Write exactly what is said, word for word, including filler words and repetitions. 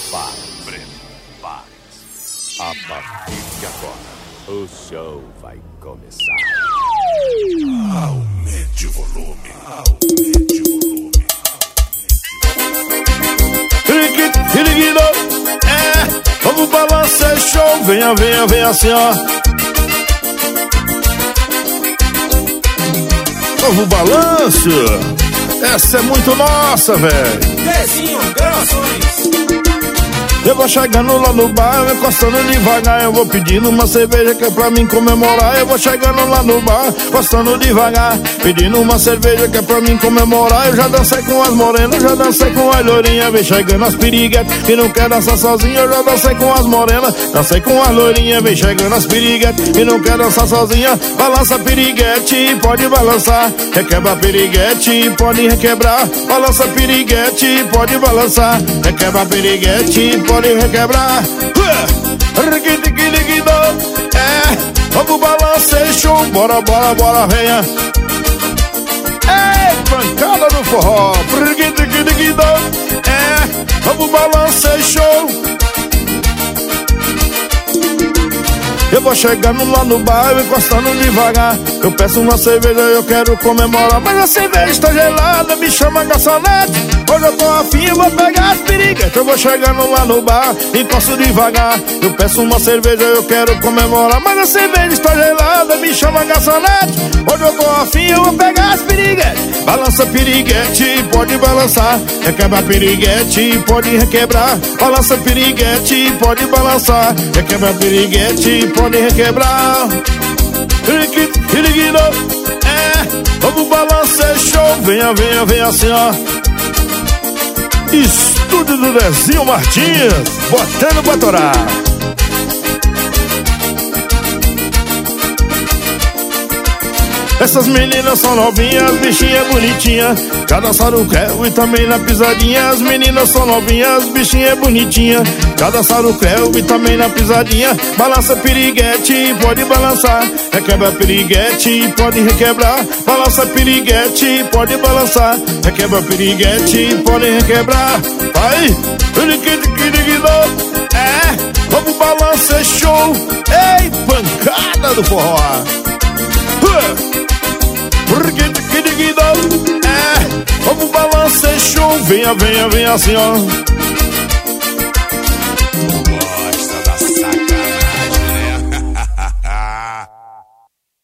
Prepare-se. A partir de agora, o show vai começar. Aumente o volume. Aumente o volume. Piriguido, é, vamos balançar show. Venha, venha, venha assim, ó. Novo balanço. Essa é muito nossa, velho. Dezinho Gravações. Eu vou chegando lá no bar, eu encostando devagar. Eu vou pedindo uma cerveja que é pra mim comemorar. Eu vou chegando lá no bar, encostando devagar, pedindo uma cerveja que é pra mim comemorar. Eu já dancei com as morenas, já dancei com as loirinhas. Vem chegando as piriguetes, que não quer dançar sozinha. Eu já dancei com as morenas, dancei com as loirinhas. Vem chegando as piriguetes, que não quer dançar sozinha. Balança piriguete, pode balançar. Requebra piriguete, pode requebrar. Balança piriguete, pode balançar. Requebra piriguete, pode pode requebrar. É, vamos balançar show. Bora, bora, bora, venha. É, pancada do forró. É, vamos balançar show. Eu vou chegando lá no bar, eu encostando devagar. Eu peço uma cerveja, eu quero comemorar. Mas a cerveja está gelada, me chama garçonete. Hoje eu tô afim, eu vou pegar as piriguetes. Eu vou chegando lá no bar, encosto devagar. Eu peço uma cerveja, eu quero comemorar. Mas a cerveja está gelada, me chama garçonete. Hoje eu tô afim, eu vou pegar as piriguetes. Balança piriguete, pode balançar. Requebra piriguete, pode requebrar. Balança piriguete, pode balançar. Requebra piriguete, pode requebrar. Piriguido, é, vamos balançar show. Venha, venha, venha assim, ó. Estúdio do Dezinho Martins, botando pra torar. Essas meninas são novinhas, bichinha bonitinha. Já dançaram o creu e também na pisadinha. As meninas são novinhas, bichinha bonitinha. Já dançaram o creu e também na pisadinha. Balança piriguete, pode balançar. Requebra piriguete, pode requebrar. Balança piriguete, pode balançar. Requebra piriguete, pode requebrar. Vai! É, vamos balançar show. Ei, pancada do forró. É, vamos balançar show. Venha, venha, venha assim, ó.